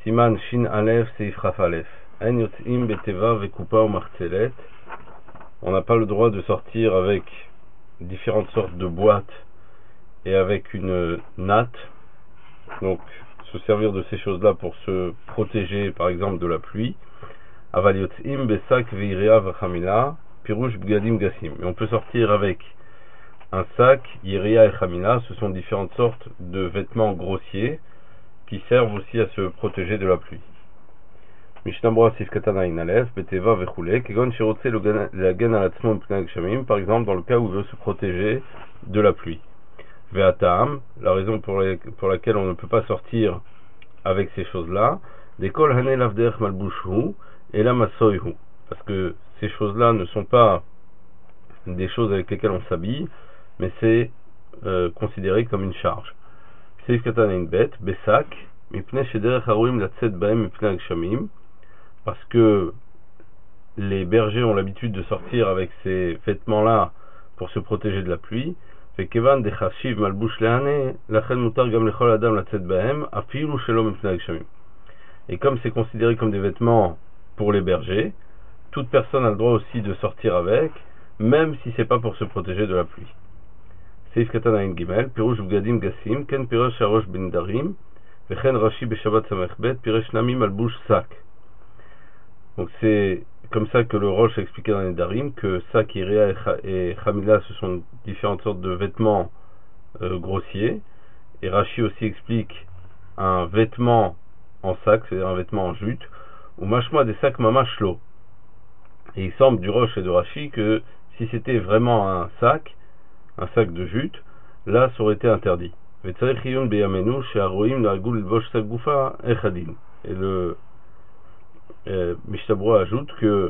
Siman Shin Aleph Seif Chaf Aleph. En yotzim beteva vekupa ou marcelet. On n'a pas le droit de sortir avec différentes sortes de boîtes et avec une natte. Donc, se servir de ces choses-là pour se protéger, par exemple, de la pluie. Aval yotzim besak veirea vachamila pirouche bgadim gassim. Et on peut sortir avec un sac, yiria et chamila. Ce sont différentes sortes de vêtements grossiers qui servent aussi à se protéger de la pluie. Mishnah Sif Katana Inalev, Beteva Vechule, Kegon Shirotse Lagen Alatzmon Pnag Shamim, par exemple dans le cas où il veut se protéger de la pluie. Ve'atam, la raison pour laquelle on ne peut pas sortir avec ces choses-là, Dekol Hane Lavderch Malbushu et la Masoihu, parce que ces choses-là ne sont pas des choses avec lesquelles on s'habille, mais c'est considéré comme une charge. Sif Katana Inbet, Besak, Mipne Shederech Harouim Latzet Baem Mipnag Shamim, parce que les bergers ont l'habitude de sortir avec ces vêtements-là pour se protéger de la pluie. Et comme c'est considéré comme des vêtements pour les bergers, toute personne a le droit aussi de sortir avec, même si c'est pas pour se protéger de la pluie. Seif Katana In Gimel, Pirouche Bgadim Gassim, Ken Pirosh Sharosh Ben Darim, Vechen Rashi Beshabat Samechbet, Piresh Namim Albush Sak. Donc c'est comme ça que le Rosh a expliqué dans les Darim que Sak, Iria et Chamila ce sont différentes sortes de vêtements grossiers. Et Rashi aussi explique un vêtement en sac, c'est-à-dire un vêtement en jute, ou mashma des sacs mamashlo. Et il semble du Rosh et de Rashi que si c'était vraiment un sac de jute, là ça aurait été interdit. Et le Mishnah ajoute que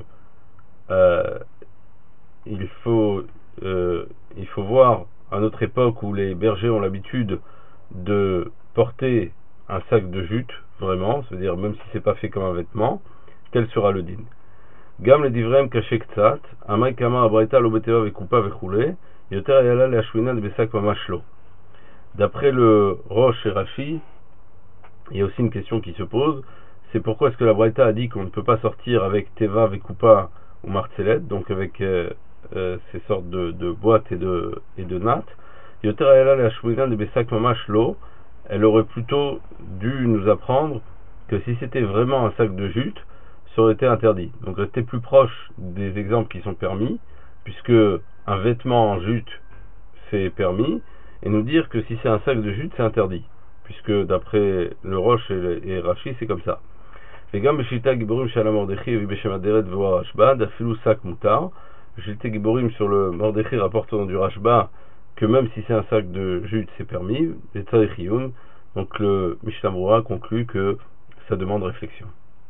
il faut voir à notre époque où les bergers ont l'habitude de porter un sac de jute, vraiment, c'est-à-dire même si c'est pas fait comme un vêtement, quel sera le din. Gam le divrem kaché ktsat, amay kama abraita lo beteva vekupa vechule, yoter ayala le ashwina de besak mamashlo. D'après le Rosh et Rashi, il y a aussi une question qui se pose, c'est pourquoi est-ce que la Braïta a dit qu'on ne peut pas sortir avec Teva, Vekupa ou Marcelet, donc avec ces sortes de boîtes et de nattes. Yoter ayala la shouina de Besak Mamash Lo, elle aurait plutôt dû nous apprendre que si c'était vraiment un sac de jute, ça aurait été interdit. Donc rester plus proche des exemples qui sont permis, puisque un vêtement en jute c'est permis, et nous dire que si c'est un sac de jute c'est interdit, puisque d'après le Rosh et Rashi c'est comme ça. וגם בשליטה גיבורים שעל המרדכי ובשם הדרת והוא הרשב"א, אפילו שק מותר. בשליטה גיבורים sur le Mordechai rapporte au nom du Rashba que même si c'est un sac de jute c'est permis, et tzarich iyun. Donc le Mishnah Brura conclut que ça demande réflexion.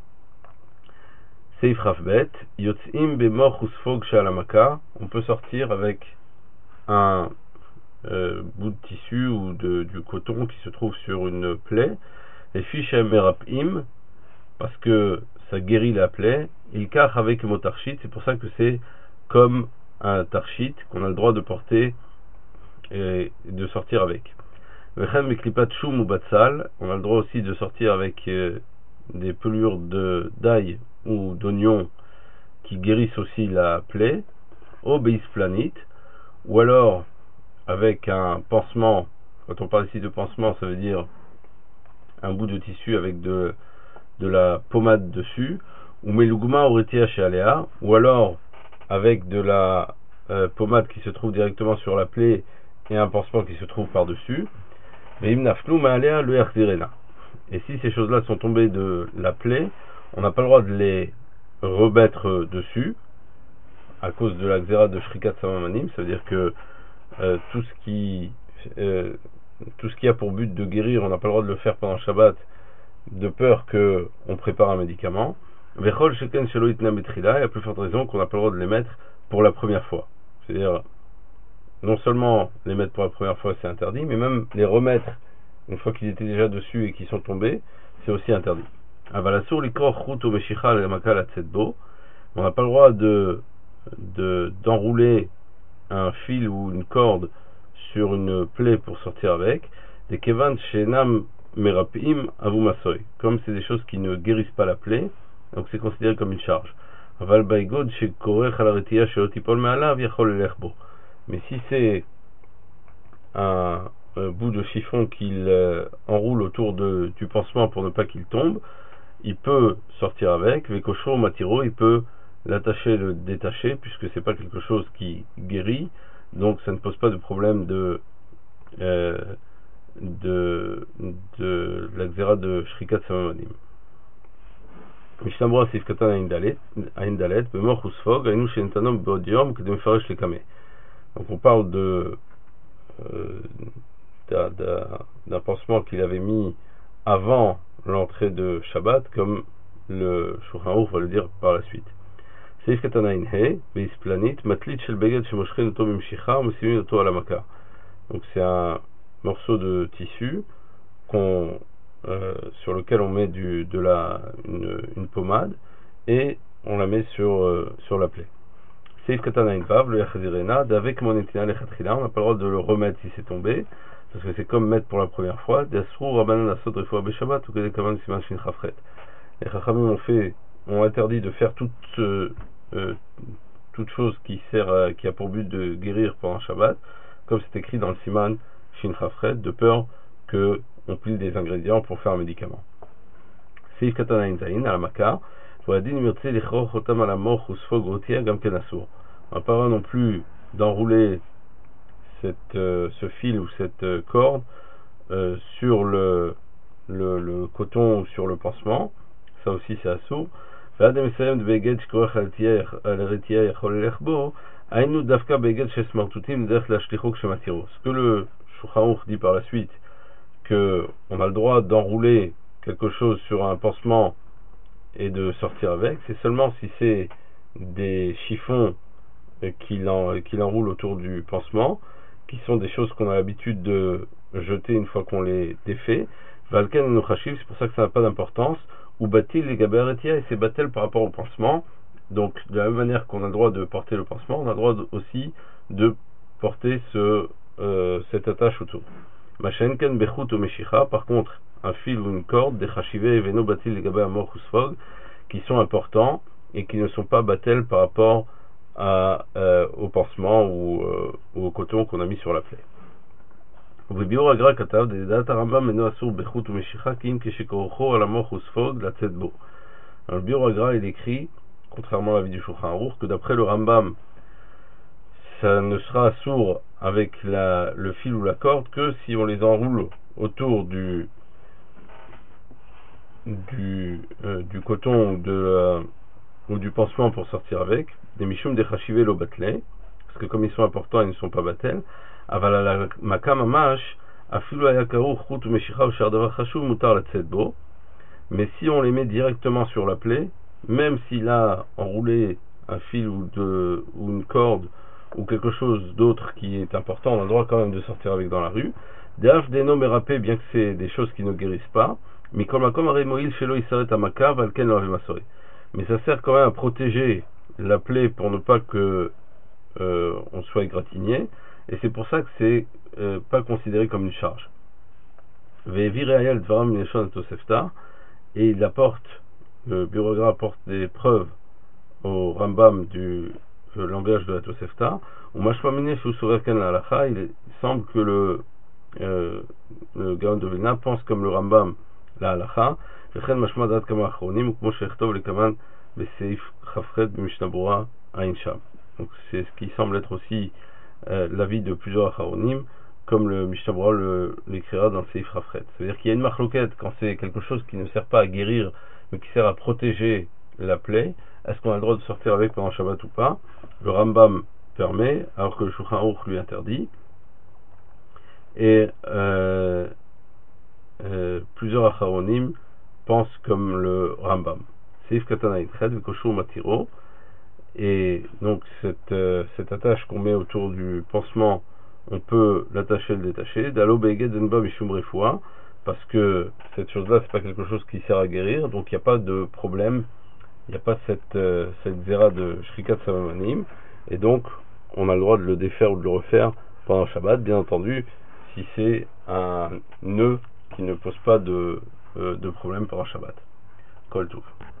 Seif Rafbet, yotzim bemoch usfog shal hamaka, on peut sortir avec un bout de tissu ou du coton qui se trouve sur une plaie, et fichem merapim, parce que ça guérit la plaie, il kach avec motarchit, c'est pour ça que c'est comme un tarchit qu'on a le droit de porter et de sortir avec. Vechem meklipat shum ou batsal, on a le droit aussi de sortir avec des pelures d'ail ou d'oignon qui guérissent aussi la plaie, au beisplanit, ou alors avec un pansement. Quand on parle ici de pansement, ça veut dire un bout de tissu avec de la pommade dessus, ou melugma oretia chez Aléa, ou alors avec de la pommade qui se trouve directement sur la plaie et un pansement qui se trouve par-dessus. Et si ces choses-là sont tombées de la plaie, on n'a pas le droit de les remettre dessus à cause de la xéra de Shrikat Samamanim, ça veut dire que tout ce qui a pour but de guérir, on n'a pas le droit de le faire pendant Shabbat, de peur qu'on prépare un médicament. Vechol sheken shelo itna betrila, et à plus forte raison qu'on n'a pas le droit de les mettre pour la première fois. C'est-à-dire, non seulement les mettre pour la première fois c'est interdit, mais même les remettre une fois qu'ils étaient déjà dessus et qu'ils sont tombés, c'est aussi interdit. Avalasur likor chut ou meshicha le makal atzetbo, on n'a pas le droit d'enrouler un fil ou une corde sur une plaie pour sortir avec. Des kevan shenam merapim avumasoy. Comme c'est des choses qui ne guérissent pas la plaie, donc c'est considéré comme une charge. Mais si c'est un bout de chiffon qu'il enroule autour du pansement pour ne pas qu'il tombe, il peut sortir avec, Vekoshro Matiro, il peut l'attacher, le détacher, puisque c'est pas quelque chose qui guérit, donc ça ne pose pas de problème de la xéra de Shrikat Samamanim. Mishnah Sif Katan Ain Dalet, Bemor Husfog, Ainu Shenetanom Bodiom, Kedem Faresh Lekame. Donc on parle d'un pansement qu'il avait mis avant l'entrée de Shabbat, comme le Shulchan Aruch va le dire par la suite. Seif Katan Ain He, Beisplanit, Matlit Shel Beged Shemoshchen Oto Mimshicha, Musimin Oto Alamaka. Donc c'est un morceau de tissu sur lequel on met une pommade et on la met sur la plaie. Seif Katana Invav, le Yachazirena, d'avec mon etina lechatchila, on n'a pas le droit de le remettre si c'est tombé, parce que c'est comme mettre pour la première fois. D'asrou Rabbanan Asot Refoua Beshabbat, ou que des Kavan Siman Shin Chafret. Les Chachamim ont interdit de faire toute chose qui a pour but de guérir pendant Shabbat, comme c'est écrit dans le Siman Shin Chafret, de peur que on plie des ingrédients pour faire un médicament. Seif Katana Inzain, à la Maka, on n'a pas non plus d'enrouler ce fil ou cette corde sur le coton ou sur le pansement, ça aussi c'est assourd. Ce que le Shulchan Aruch dit par la suite, que on a le droit d'enrouler quelque chose sur un pansement et de sortir avec, c'est seulement si c'est des chiffons qu'il enroule autour du pansement, qui sont des choses qu'on a l'habitude de jeter une fois qu'on les défait. Valken no chashiv, c'est pour ça que ça n'a pas d'importance. Ou batil les gabaretia, et c'est batel par rapport au pansement. Donc de la même manière qu'on a le droit de porter le pansement, on a le droit aussi de porter cette attache autour. Machenken bechut ou meshicha, par contre un fil ou une corde, des chashivé et veno batil les gabar amor husfog, qui sont importants et qui ne sont pas batel par rapport au pansement ou au coton qu'on a mis sur la plaie. Le Biur Agra katav de data Rambam meno asur bechut ou meshicha kim keshekorocho alamor husfog la tzedbo. Le Biur Agra il écrit, contrairement à l'avis du Shulchan Aruch, que d'après le Rambam ça ne sera assourd avec le fil ou la corde que si on les enroule autour du coton ou du pansement pour sortir avec, des mishum de chachivé lo batlé, parce que comme ils sont importants, ils ne sont pas batel. Aval ala makam amash, afilu ayakaru chut meshicha ou shardavar chashuv mutar la tzedbo. Mais si on les met directement sur la plaie, même s'il a enroulé un fil ou une corde ou quelque chose d'autre qui est important, on a le droit quand même de sortir avec dans la rue. Deaf des noms érapés, bien que c'est des choses qui ne guérissent pas, mais comme shelo isaret amaka valken lo avimasore. Mais ça sert quand même à protéger la plaie pour ne pas que on soit égratigné, et c'est pour ça que c'est pas considéré comme une charge. Ve'virayel dvaram mineshon tosefta, et il apporte, le bureaucrate apporte des preuves au Rambam du langage de la Tosefta, ou mashmamine shu soverken la halacha, il semble que le Gaon de Vilna pense comme le Rambam la halacha, וכן משמע דעת כמה אחרונים, וכמו שיכתוב לכמן בסעיף חפחת במשנה ברורה עין שם. Donc c'est ce qui semble être aussi l'avis de plusieurs acharonim, comme le Mishnah Berurah l'écrira dans le Seif Chafret. C'est-à-dire qu'il y a une marloquette quand c'est quelque chose qui ne sert pas à guérir, mais qui sert à protéger la plaie. Est-ce qu'on a le droit de sortir avec pendant Shabbat ou pas? Le Rambam permet, alors que le Shulchan Aruch lui interdit. Et plusieurs acharonim pensent comme le Rambam. Seif Katana Itched Vekoshu Matiro. Et donc cette attache qu'on met autour du pansement, on peut l'attacher et le détacher. D'alo be'eged zenba mishum refoua, parce que cette chose-là, c'est pas quelque chose qui sert à guérir, donc il n'y a pas de problème, il n'y a pas cette zéra de shrikat samamanim, et donc on a le droit de le défaire ou de le refaire pendant Shabbat, bien entendu, si c'est un nœud qui ne pose pas de problème pour un Shabbat. Kol Tov.